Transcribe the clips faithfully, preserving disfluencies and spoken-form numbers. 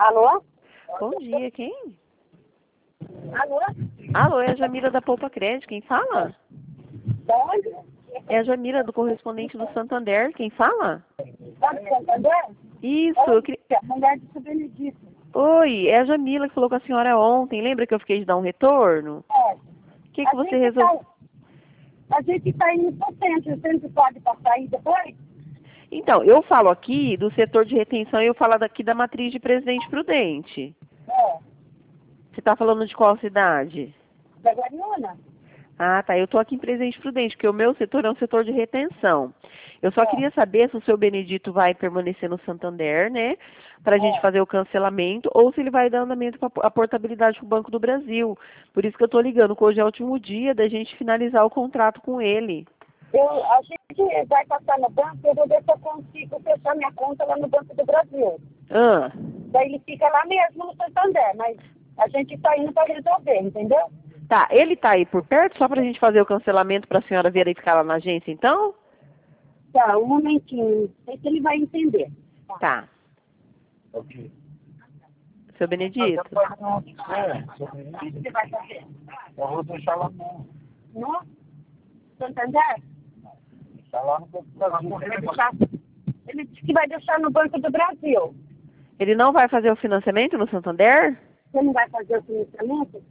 Alô? Bom dia, quem? Alô? Alô, é a Jamila da Poupa Crédito, quem fala? Da onde? É a Jamila do correspondente do Santander, quem fala? Da Santander? Isso, eu queria... Mulher de Benedito. Oi, é a Jamila que falou com a senhora ontem, lembra que eu fiquei de dar um retorno? É. O que, que você resolveu? Tá, a gente está indo para o centro, o centro pode passar aí depois? Então, eu falo aqui do setor de retenção e eu falo daqui da matriz de Presidente Prudente. É. Você está falando de qual cidade? Da Guariúna? Ah, tá. Eu estou aqui em Presidente Prudente, porque o meu setor é um setor de retenção. Eu só É. queria saber se o seu Benedito vai permanecer no Santander, né? Para a gente É. fazer o cancelamento, ou se ele vai dar andamento para a portabilidade com o Banco do Brasil. Por isso que eu estou ligando, que hoje é o último dia da gente finalizar o contrato com ele. Eu, a gente vai passar no banco, eu vou ver se eu consigo fechar minha conta lá no Banco do Brasil. Ah, Daí ele fica lá mesmo no Santander, mas a gente está indo para resolver, entendeu? tá. Ele está aí por perto, só para a gente fazer o cancelamento para a senhora verificar lá na agência, então? Tá, um momentinho. Sei se ele vai entender. Tá. Ok. Seu Benedito. É, O que você vai fazer? eu vou deixar lá no, No Santander? deixar lá no Banco do Brasil. Ele vai deixar- ele disse que vai deixar no Banco do Brasil. Ele não vai fazer o financiamento no Santander? Você não vai fazer o financiamento?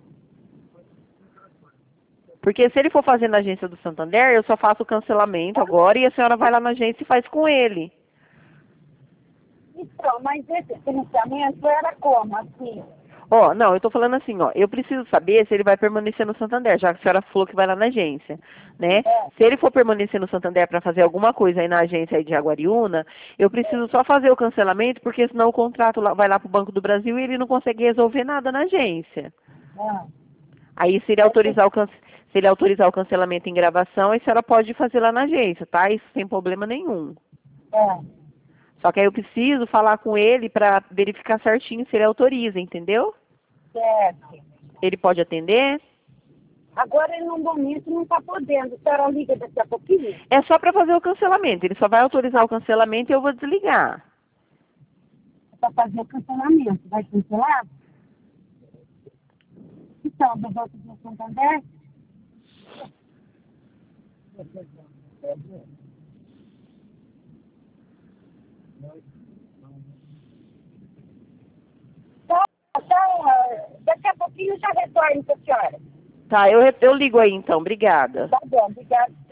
Porque se ele for fazer na agência do Santander, eu só faço o cancelamento agora e a senhora vai lá na agência e faz com ele. Então, mas esse financiamento era como, assim? Ó, não, eu tô falando assim, ó, eu preciso saber se ele vai permanecer no Santander, já que a senhora falou que vai lá na agência, né? É. Se ele for permanecer no Santander para fazer alguma coisa aí na agência aí de Jaguariúna, eu preciso só fazer o cancelamento, porque senão o contrato lá- vai lá pro Banco do Brasil e ele não consegue resolver nada na agência. Ah, Aí se ele autorizar o cance... se ele autorizar o cancelamento em gravação, a senhora pode fazer lá na agência, tá? Isso sem problema nenhum. é. Só que aí eu preciso falar com ele para verificar certinho se ele autoriza, entendeu? Certo. Ele pode atender? Agora ele no momento não está podendo. A senhora liga daqui a pouquinho? É só para fazer o cancelamento. Ele só vai autorizar o cancelamento e eu vou desligar. Para fazer o cancelamento. Vai cancelar? Então, do Banco do Santander? Então, então, ah, daqui a pouquinho eu já retorno para a senhora. Tá, eu, eu ligo aí então. Obrigada. Tá bom, obrigada.